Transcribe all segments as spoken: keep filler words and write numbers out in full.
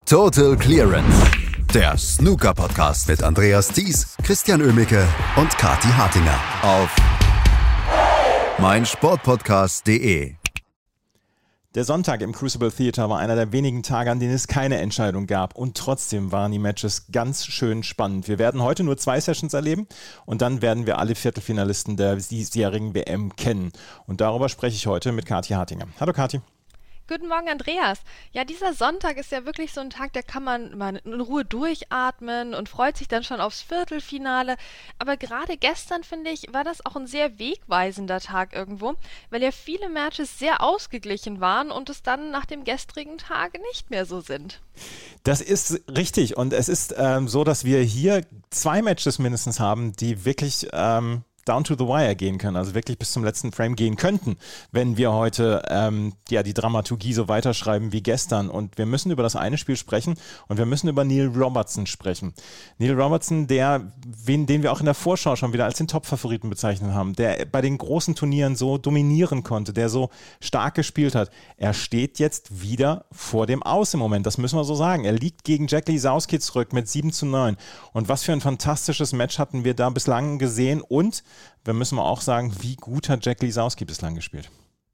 Total Clearance, der Snooker-Podcast mit Andreas Thies, Christian Oemicke und Kathi Hartinger auf meinsportpodcast punkt de. Der Sonntag im Crucible Theater war einer der wenigen Tage, an denen es keine Entscheidung gab. Und trotzdem waren die Matches ganz schön spannend. Wir werden heute nur zwei Sessions erleben und dann werden wir alle Viertelfinalisten der diesjährigen W M kennen. Und darüber spreche ich heute mit Kathi Hartinger. Hallo Kathi. Guten Morgen, Andreas. Ja, dieser Sonntag ist ja wirklich so ein Tag, da kann man mal in Ruhe durchatmen und freut sich dann schon aufs Viertelfinale. Aber gerade gestern, finde ich, war das auch ein sehr wegweisender Tag irgendwo, weil ja viele Matches sehr ausgeglichen waren und es dann nach dem gestrigen Tag nicht mehr so sind. Das ist richtig und es ist ähm, so, dass wir hier zwei Matches mindestens haben, die wirklich Ähm down to the wire gehen können, also wirklich bis zum letzten Frame gehen könnten, wenn wir heute ähm, ja, die Dramaturgie so weiterschreiben wie gestern. Und wir müssen über das eine Spiel sprechen und wir müssen über Neil Robertson sprechen. Neil Robertson, der, wen, den wir auch in der Vorschau schon wieder als den Top-Favoriten bezeichnet haben, der bei den großen Turnieren so dominieren konnte, der so stark gespielt hat. Er steht jetzt wieder vor dem Aus im Moment, das müssen wir so sagen. Er liegt gegen Jack Lisowski zurück mit sieben zu neun. Und was für ein fantastisches Match hatten wir da bislang gesehen und wir müssen mal auch sagen, wie gut hat Jack Lisowski bislang gespielt?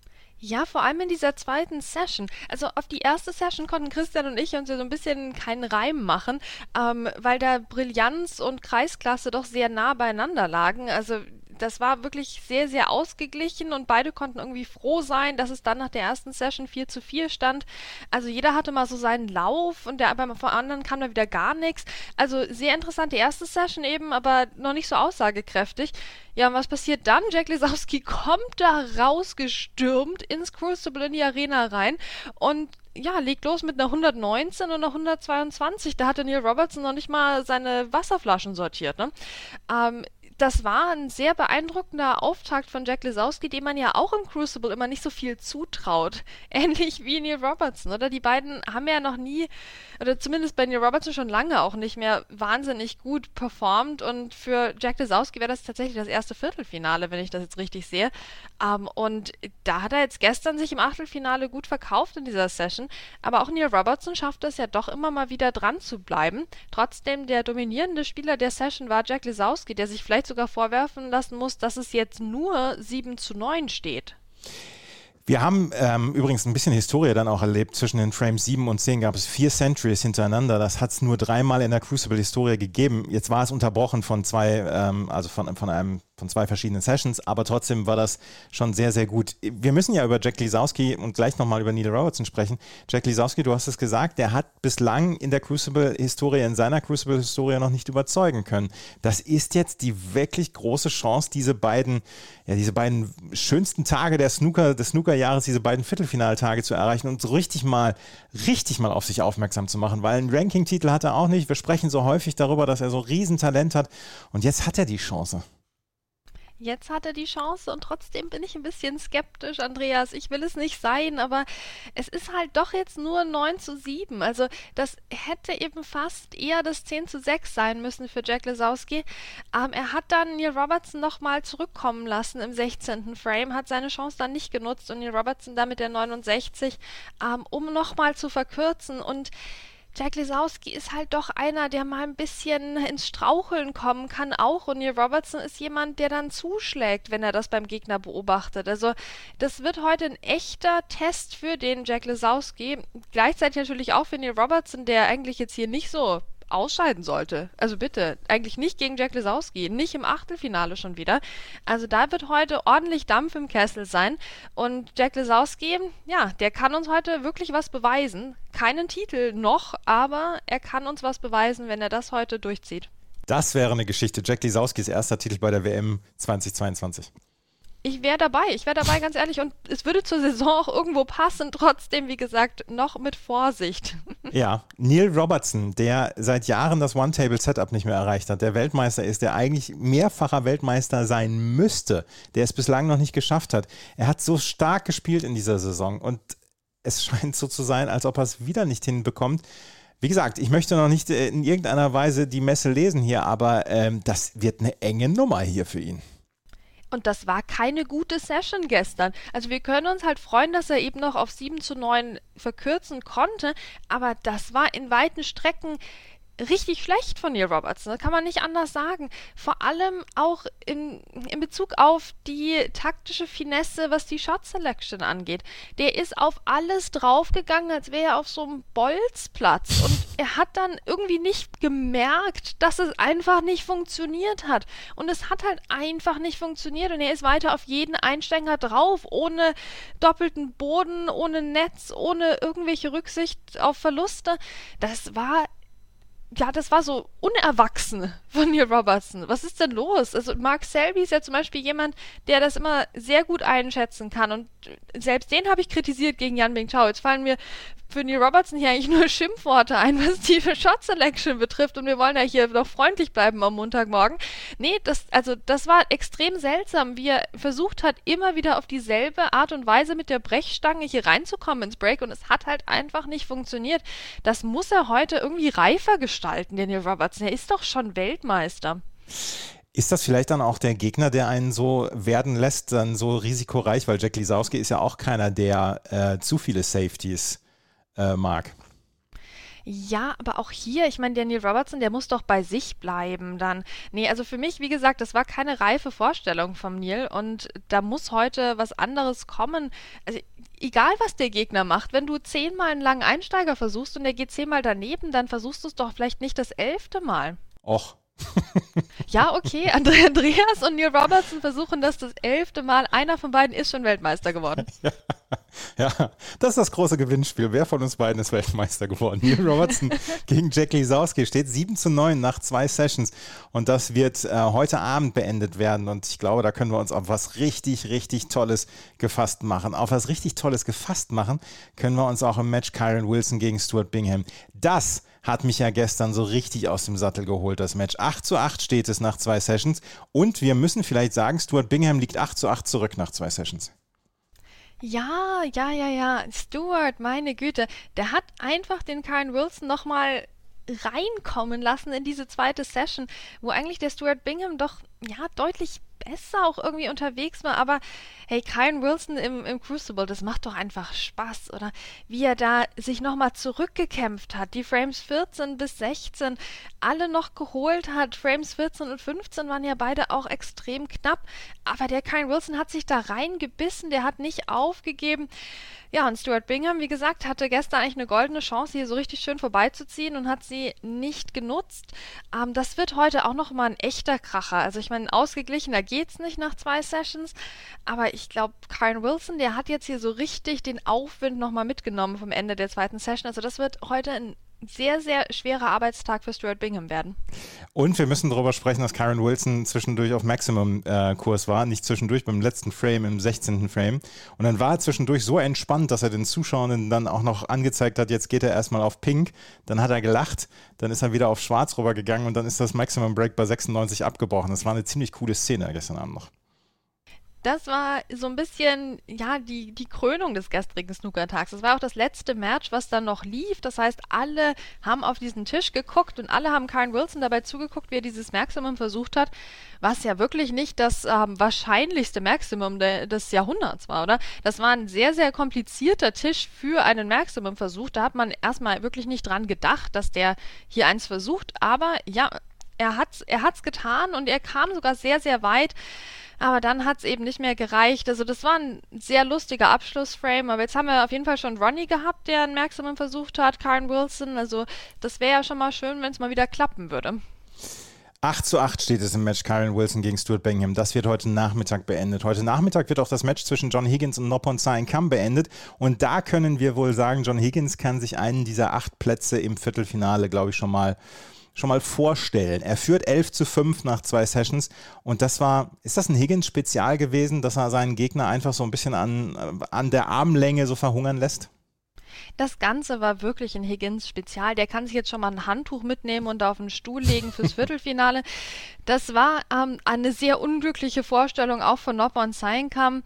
Ja, vor allem in dieser zweiten Session. Also auf die erste Session konnten Christian und ich uns ja so ein bisschen keinen Reim machen, ähm, weil da Brillanz und Kreisklasse doch sehr nah beieinander lagen. Also das war wirklich sehr, sehr ausgeglichen und beide konnten irgendwie froh sein, dass es dann nach der ersten Session vier zu vier stand. Also jeder hatte mal so seinen Lauf und der beim anderen kam da wieder gar nichts. Also sehr interessant die erste Session eben, aber noch nicht so aussagekräftig. Ja, und was passiert dann? Jack Lisowski kommt da rausgestürmt ins Crucible in die Arena rein und ja, legt los mit einer hundertneunzehn und einer hundertzweiundzwanzig. Da hatte Neil Robertson noch nicht mal seine Wasserflaschen sortiert, ne? Ähm, Das war ein sehr beeindruckender Auftakt von Jack Lisowski, dem man ja auch im Crucible immer nicht so viel zutraut. Ähnlich wie Neil Robertson, oder? Die beiden haben ja noch nie, oder zumindest bei Neil Robertson schon lange auch nicht mehr wahnsinnig gut performt. Und für Jack Lisowski wäre das tatsächlich das erste Viertelfinale, wenn ich das jetzt richtig sehe. Um, und da hat er jetzt gestern sich im Achtelfinale gut verkauft in dieser Session. Aber auch Neil Robertson schafft es ja doch immer mal wieder dran zu bleiben. Trotzdem der dominierende Spieler der Session war Jack Lisowski, der sich vielleicht sogar vorwerfen lassen muss, dass es jetzt nur sieben zu neun steht. Wir haben ähm, übrigens ein bisschen Historie dann auch erlebt. Zwischen den Frames sieben und zehn gab es vier Centuries hintereinander. Das hat es nur dreimal in der Crucible-Historie gegeben. Jetzt war es unterbrochen von zwei, ähm, also von, von einem von zwei verschiedenen Sessions, aber trotzdem war das schon sehr, sehr gut. Wir müssen ja über Jack Lisowski und gleich nochmal über Neil Robertson sprechen. Jack Lisowski, du hast es gesagt, der hat bislang in der Crucible-Historie, in seiner Crucible-Historie noch nicht überzeugen können. Das ist jetzt die wirklich große Chance, diese beiden, ja, diese beiden schönsten Tage der Snooker, des Snooker-Jahres, diese beiden Viertelfinaltage zu erreichen und so richtig mal, richtig mal auf sich aufmerksam zu machen, weil einen Ranking-Titel hat er auch nicht. Wir sprechen so häufig darüber, dass er so ein Riesentalent hat und jetzt hat er die Chance. Jetzt hat er die Chance und trotzdem bin ich ein bisschen skeptisch, Andreas. Ich will es nicht sein, aber es ist halt doch jetzt nur neun zu sieben. Also das hätte eben fast eher das zehn zu sechs sein müssen für Jack Lisowski. Ähm, er hat dann Neil Robertson nochmal zurückkommen lassen im sechzehnten Frame, hat seine Chance dann nicht genutzt und Neil Robertson dann mit der neunundsechzig, ähm, um nochmal zu verkürzen. Und Jack Lisowski ist halt doch einer, der mal ein bisschen ins Straucheln kommen kann auch. Und Neil Robertson ist jemand, der dann zuschlägt, wenn er das beim Gegner beobachtet. Also das wird heute ein echter Test für den Jack Lisowski. Gleichzeitig natürlich auch für Neil Robertson, der eigentlich jetzt hier nicht so ausscheiden sollte. Also bitte, eigentlich nicht gegen Jack Lisowski, nicht im Achtelfinale schon wieder. Also da wird heute ordentlich Dampf im Kessel sein und Jack Lisowski, ja, der kann uns heute wirklich was beweisen. Keinen Titel noch, aber er kann uns was beweisen, wenn er das heute durchzieht. Das wäre eine Geschichte. Jack Lisowskis erster Titel bei der W M zweitausendzweiundzwanzig. Ich wäre dabei, ich wäre dabei, ganz ehrlich. Und es würde zur Saison auch irgendwo passen, trotzdem, wie gesagt, noch mit Vorsicht. Ja, Neil Robertson, der seit Jahren das One-Table-Setup nicht mehr erreicht hat, der Weltmeister ist, der eigentlich mehrfacher Weltmeister sein müsste, der es bislang noch nicht geschafft hat. Er hat so stark gespielt in dieser Saison und es scheint so zu sein, als ob er es wieder nicht hinbekommt. Wie gesagt, ich möchte noch nicht in irgendeiner Weise die Messe lesen hier, aber ähm, das wird eine enge Nummer hier für ihn. Und das war keine gute Session gestern. Also wir können uns halt freuen, dass er eben noch auf sieben zu neun verkürzen konnte, aber das war in weiten Strecken richtig schlecht von Neil Robertson, das kann man nicht anders sagen. Vor allem auch in, in Bezug auf die taktische Finesse, was die Shot Selection angeht. Der ist auf alles draufgegangen, als wäre er auf so einem Bolzplatz. Und er hat dann irgendwie nicht gemerkt, dass es einfach nicht funktioniert hat. Und es hat halt einfach nicht funktioniert. Und er ist weiter auf jeden Einsteiger drauf, ohne doppelten Boden, ohne Netz, ohne irgendwelche Rücksicht auf Verluste. Das war Ja, das war so unerwachsen von Neil Robertson. Was ist denn los? Also Mark Selby ist ja zum Beispiel jemand, der das immer sehr gut einschätzen kann. Und selbst den habe ich kritisiert gegen Yan Bingtao. Jetzt fallen mir für Neil Robertson hier eigentlich nur Schimpfworte ein, was die Shot Selection betrifft. Und wir wollen ja hier noch freundlich bleiben am Montagmorgen. Nee, das, also das war extrem seltsam, wie er versucht hat, immer wieder auf dieselbe Art und Weise mit der Brechstange hier reinzukommen ins Break. Und es hat halt einfach nicht funktioniert. Das muss er heute irgendwie reifer gestalten, der Neil Robertson. Er ist doch schon Weltmeister. Ist das vielleicht dann auch der Gegner, der einen so werden lässt, dann so risikoreich? Weil Jack Lisowski ist ja auch keiner, der äh, zu viele Safeties äh, mag. Ja, aber auch hier, ich meine, der Neil Robertson, der muss doch bei sich bleiben dann. Nee, also für mich, wie gesagt, das war keine reife Vorstellung vom Neil und da muss heute was anderes kommen. Also egal, was der Gegner macht, wenn du zehnmal einen langen Einsteiger versuchst und der geht zehnmal daneben, dann versuchst du es doch vielleicht nicht das elfte Mal. Och. Ja, okay, Andre- Andreas und Neil Robertson versuchen das das elfte Mal. Einer von beiden ist schon Weltmeister geworden. Ja, ja, das ist das große Gewinnspiel. Wer von uns beiden ist Weltmeister geworden? Neil Robertson gegen Jack Lisowski steht sieben zu neun nach zwei Sessions und das wird äh, heute Abend beendet werden und ich glaube, da können wir uns auf was richtig, richtig Tolles gefasst machen. Auf was richtig Tolles gefasst machen können wir uns auch im Match Kyren Wilson gegen Stuart Bingham. Das hat mich ja gestern so richtig aus dem Sattel geholt, das Match. acht zu acht steht es nach zwei Sessions und wir müssen vielleicht sagen, Stuart Bingham liegt acht zu acht zurück nach zwei Sessions. Ja, ja, ja, ja. Stuart, meine Güte, der hat einfach den Kyren Wilson nochmal reinkommen lassen in diese zweite Session, wo eigentlich der Stuart Bingham doch ja deutlich besser auch irgendwie unterwegs war, aber hey, Kyren Wilson im, im Crucible, das macht doch einfach Spaß, oder? Wie er da sich nochmal zurückgekämpft hat, die Frames vierzehn bis sechzehn alle noch geholt hat, Frames vierzehn und fünfzehn waren ja beide auch extrem knapp, aber der Kyren Wilson hat sich da reingebissen, der hat nicht aufgegeben. Ja, und Stuart Bingham, wie gesagt, hatte gestern eigentlich eine goldene Chance, hier so richtig schön vorbeizuziehen und hat sie nicht genutzt. Ähm, das wird heute auch nochmal ein echter Kracher. Also ich meine, ausgeglichener geht's nicht nach zwei Sessions, aber ich glaube, Kyren Wilson, der hat jetzt hier so richtig den Aufwind nochmal mitgenommen vom Ende der zweiten Session. Also das wird heute ein sehr, sehr schwerer Arbeitstag für Stuart Bingham werden. Und wir müssen darüber sprechen, dass Kyren Wilson zwischendurch auf Maximum-Kurs äh, war, nicht zwischendurch beim letzten Frame, im sechzehnten Frame. Und dann war er zwischendurch so entspannt, dass er den Zuschauern dann auch noch angezeigt hat, jetzt geht er erstmal auf Pink, dann hat er gelacht, dann ist er wieder auf Schwarz rübergegangen und dann ist das Maximum Break bei sechsundneunzig abgebrochen. Das war eine ziemlich coole Szene gestern Abend noch. Das war so ein bisschen, ja, die, die Krönung des gestrigen Snookertags. Das war auch das letzte Match, was dann noch lief. Das heißt, alle haben auf diesen Tisch geguckt und alle haben Kyren Wilson dabei zugeguckt, wie er dieses Maximum versucht hat, was ja wirklich nicht das ähm, wahrscheinlichste Maximum de, des Jahrhunderts war, oder? Das war ein sehr, sehr komplizierter Tisch für einen Maximum-Versuch. Da hat man erstmal wirklich nicht dran gedacht, dass der hier eins versucht. Aber ja, er hat's, er hat's getan und er kam sogar sehr, sehr weit. Aber dann hat es eben nicht mehr gereicht. Also das war ein sehr lustiger Abschlussframe. Aber jetzt haben wir auf jeden Fall schon Ronnie gehabt, der ein Maximum versucht hat, Kyren Wilson. Also das wäre ja schon mal schön, wenn es mal wieder klappen würde. acht zu acht steht es im Match Kyren Wilson gegen Stuart Bingham. Das wird heute Nachmittag beendet. Heute Nachmittag wird auch das Match zwischen John Higgins und Noppon Saengkham beendet. Und da können wir wohl sagen, John Higgins kann sich einen dieser acht Plätze im Viertelfinale, glaube ich, schon mal schon mal vorstellen. Er führt elf zu fünf nach zwei Sessions und das war, ist das ein Higgins-Spezial gewesen, dass er seinen Gegner einfach so ein bisschen an, an der Armlänge so verhungern lässt? Das Ganze war wirklich ein Higgins-Spezial. Der kann sich jetzt schon mal ein Handtuch mitnehmen und auf den Stuhl legen fürs Viertelfinale. Das war ähm, eine sehr unglückliche Vorstellung auch von Noppon Saengkham.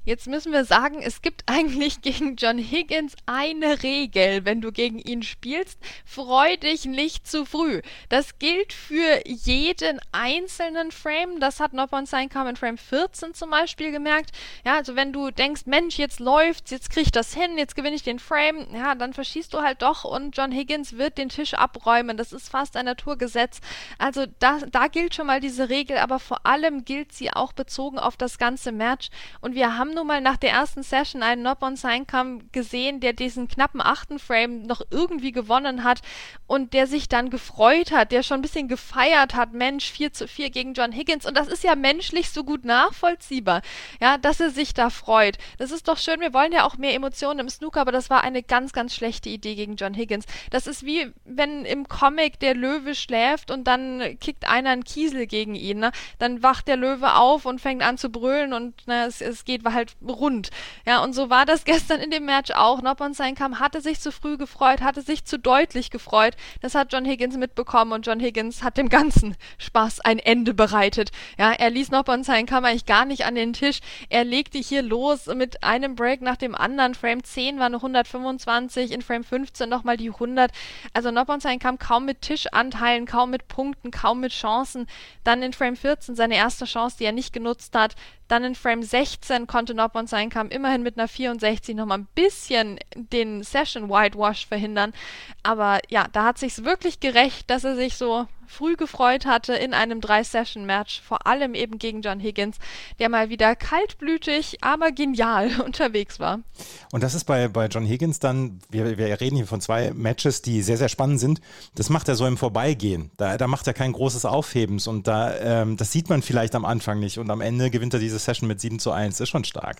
Jetzt müssen wir sagen, es gibt eigentlich gegen John Higgins eine Regel, wenn du gegen ihn spielst, freu dich nicht zu früh. Das gilt für jeden einzelnen Frame, das hat Noppon Steinkam in Frame vierzehn zum Beispiel gemerkt. Ja, also wenn du denkst, Mensch, jetzt läuft's, jetzt krieg ich das hin, jetzt gewinne ich den Frame, ja, dann verschießt du halt doch und John Higgins wird den Tisch abräumen. Das ist fast ein Naturgesetz. Also da, da gilt schon mal diese Regel, aber vor allem gilt sie auch bezogen auf das ganze Match. Und wir haben nun mal nach der ersten Session einen Noppon Steinkam gesehen, der diesen knappen achten Frame noch irgendwie gewonnen hat und der sich dann gefreut hat, der schon ein bisschen gefeiert hat, Mensch, vier zu vier gegen John Higgins, und das ist ja menschlich so gut nachvollziehbar, ja, dass er sich da freut. Das ist doch schön, wir wollen ja auch mehr Emotionen im Snooker, aber das war eine ganz, ganz schlechte Idee gegen John Higgins. Das ist wie, wenn im Comic der Löwe schläft und dann kickt einer einen Kiesel gegen ihn, ne? Dann wacht der Löwe auf und fängt an zu brüllen und na, es, es geht halt rund. Ja, und so war das gestern in dem Match auch. Noppon Steinkam hatte sich zu früh gefreut, hatte sich zu deutlich gefreut. Das hat John Higgins mitbekommen und John Higgins hat dem ganzen Spaß ein Ende bereitet. Ja, er ließ Noppon Steinkam eigentlich gar nicht an den Tisch. Er legte hier los mit einem Break nach dem anderen. Frame zehn war eine hundertfünfundzwanzig, in Frame fünfzehn nochmal die hundert. Also Noppon Steinkam kaum mit Tischanteilen, kaum mit Punkten, kaum mit Chancen. Dann in Frame vierzehn seine erste Chance, die er nicht genutzt hat. Dann in Frame sechzehn konnte Noppon Steinkam immerhin mit einer vierundsechzig nochmal ein bisschen den Session Whitewash verhindern. Aber ja, da hat sich's wirklich gerecht, dass er sich so früh gefreut hatte in einem Drei-Session-Match, vor allem eben gegen John Higgins, der mal wieder kaltblütig, aber genial unterwegs war. Und das ist bei, bei John Higgins dann, wir, wir reden hier von zwei Matches, die sehr, sehr spannend sind, das macht er so im Vorbeigehen. Da, da macht er kein großes Aufhebens und da, ähm, das sieht man vielleicht am Anfang nicht und am Ende gewinnt er diese Session mit sieben zu eins, ist schon stark.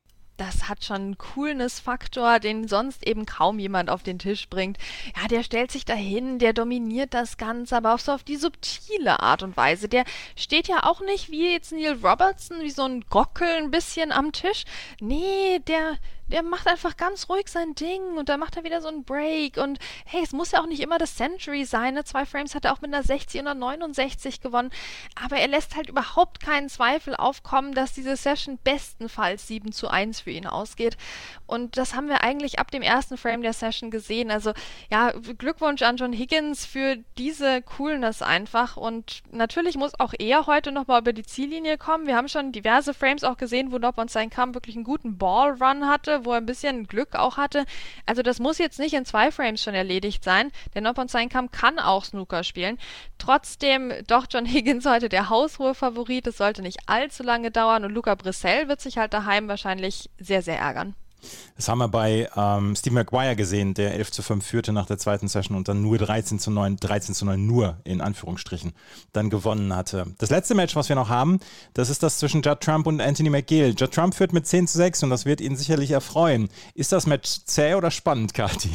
Das hat schon einen Coolness-Faktor, den sonst eben kaum jemand auf den Tisch bringt. Ja, der stellt sich dahin, der dominiert das Ganze, aber auch so auf die subtile Art und Weise. Der steht ja auch nicht wie jetzt Neil Robertson, wie so ein Gockel ein bisschen am Tisch. Nee, der... Der macht einfach ganz ruhig sein Ding und dann macht er wieder so einen Break und hey, es muss ja auch nicht immer das Century sein, ne? Zwei Frames hat er auch mit einer sechzig und einer neunundsechzig gewonnen, aber er lässt halt überhaupt keinen Zweifel aufkommen, dass diese Session bestenfalls sieben zu eins für ihn ausgeht und das haben wir eigentlich ab dem ersten Frame der Session gesehen, also ja, Glückwunsch an John Higgins für diese Coolness einfach und natürlich muss auch er heute nochmal über die Ziellinie kommen, wir haben schon diverse Frames auch gesehen, wo Noppon Steinkam wirklich einen guten Ballrun hatte, wo er ein bisschen Glück auch hatte. Also das muss jetzt nicht in zwei Frames schon erledigt sein. Der Noppon Steinkam kann auch Snooker spielen. Trotzdem doch John Higgins heute der haushohe Favorit. Es sollte nicht allzu lange dauern und Luca Brissell wird sich halt daheim wahrscheinlich sehr, sehr ärgern. Das haben wir bei ähm, Steve Maguire gesehen, der elf zu fünf führte nach der zweiten Session und dann nur dreizehn zu neun, dreizehn zu neun nur in Anführungsstrichen dann gewonnen hatte. Das letzte Match, was wir noch haben, das ist das zwischen Judd Trump und Anthony McGill. Judd Trump führt mit zehn zu sechs und das wird ihn sicherlich erfreuen. Ist das Match zäh oder spannend, Kathi?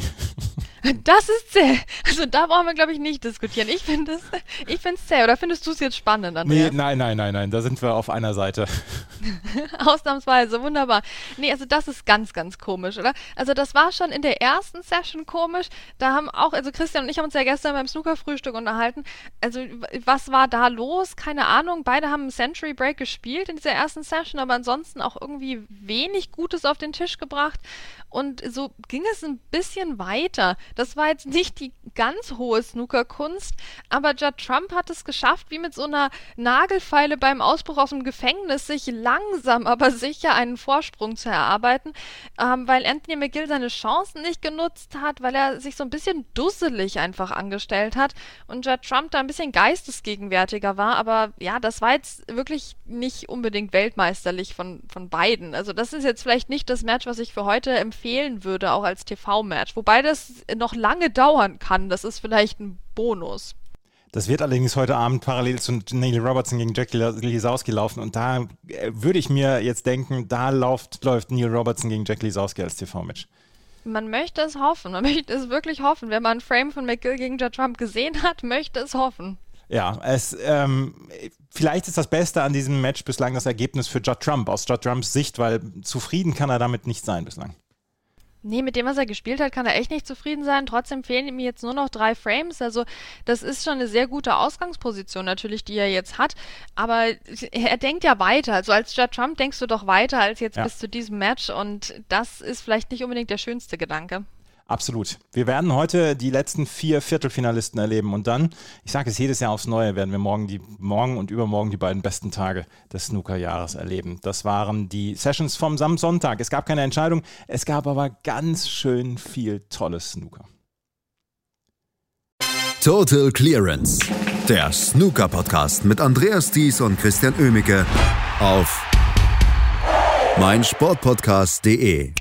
Das ist zäh. Also da brauchen wir, glaube ich, nicht diskutieren. Ich finde es ich find's zäh. Oder findest du es jetzt spannend, Andreas? Nee, nein, nein, nein, nein. Da sind wir auf einer Seite. Ausnahmsweise, wunderbar. Nee, also das ist ganz, ganz komisch, oder? Also das war schon in der ersten Session komisch. Da haben auch, also Christian und ich haben uns ja gestern beim Snooker-Frühstück unterhalten. Also was war da los? Keine Ahnung. Beide haben einen Century Break gespielt in dieser ersten Session, aber ansonsten auch irgendwie wenig Gutes auf den Tisch gebracht. Und so ging es ein bisschen weiter. Das war jetzt nicht die ganz hohe Snookerkunst, aber Judd Trump hat es geschafft, wie mit so einer Nagelfeile beim Ausbruch aus dem Gefängnis, sich langsam, aber sicher einen Vorsprung zu erarbeiten, ähm, weil Anthony McGill seine Chancen nicht genutzt hat, weil er sich so ein bisschen dusselig einfach angestellt hat und Judd Trump da ein bisschen geistesgegenwärtiger war, aber ja, das war jetzt wirklich nicht unbedingt weltmeisterlich von, von beiden. Also das ist jetzt vielleicht nicht das Match, was ich für heute empfehlen würde, auch als T V-Match, wobei das noch lange dauern kann. Das ist vielleicht ein Bonus. Das wird allerdings heute Abend parallel zu Neil Robertson gegen Jack Lisowski laufen und da würde ich mir jetzt denken, da läuft, läuft Neil Robertson gegen Jack Lisowski als T V-Match. Man möchte es hoffen, man möchte es wirklich hoffen. Wenn man ein Frame von McGill gegen Judd Trump gesehen hat, möchte es hoffen. Ja, es, ähm, vielleicht ist das Beste an diesem Match bislang das Ergebnis für Judd Trump, aus Judd Trumps Sicht, weil zufrieden kann er damit nicht sein bislang. Nee, mit dem, was er gespielt hat, kann er echt nicht zufrieden sein. Trotzdem fehlen ihm jetzt nur noch drei Frames. Also das ist schon eine sehr gute Ausgangsposition natürlich, die er jetzt hat. Aber er denkt ja weiter. Also als Judd Trump denkst du doch weiter als jetzt ja. bis zu diesem Match. Und das ist vielleicht nicht unbedingt der schönste Gedanke. Absolut. Wir werden heute die letzten vier Viertelfinalisten erleben und dann, ich sage es jedes Jahr aufs Neue, werden wir morgen, die, morgen und übermorgen die beiden besten Tage des Snooker-Jahres erleben. Das waren die Sessions vom Samstag. Es gab keine Entscheidung, es gab aber ganz schön viel tolles Snooker. Total Clearance, der Snooker-Podcast mit Andreas Thies und Christian Oemicke auf meinsportpodcast punkt de.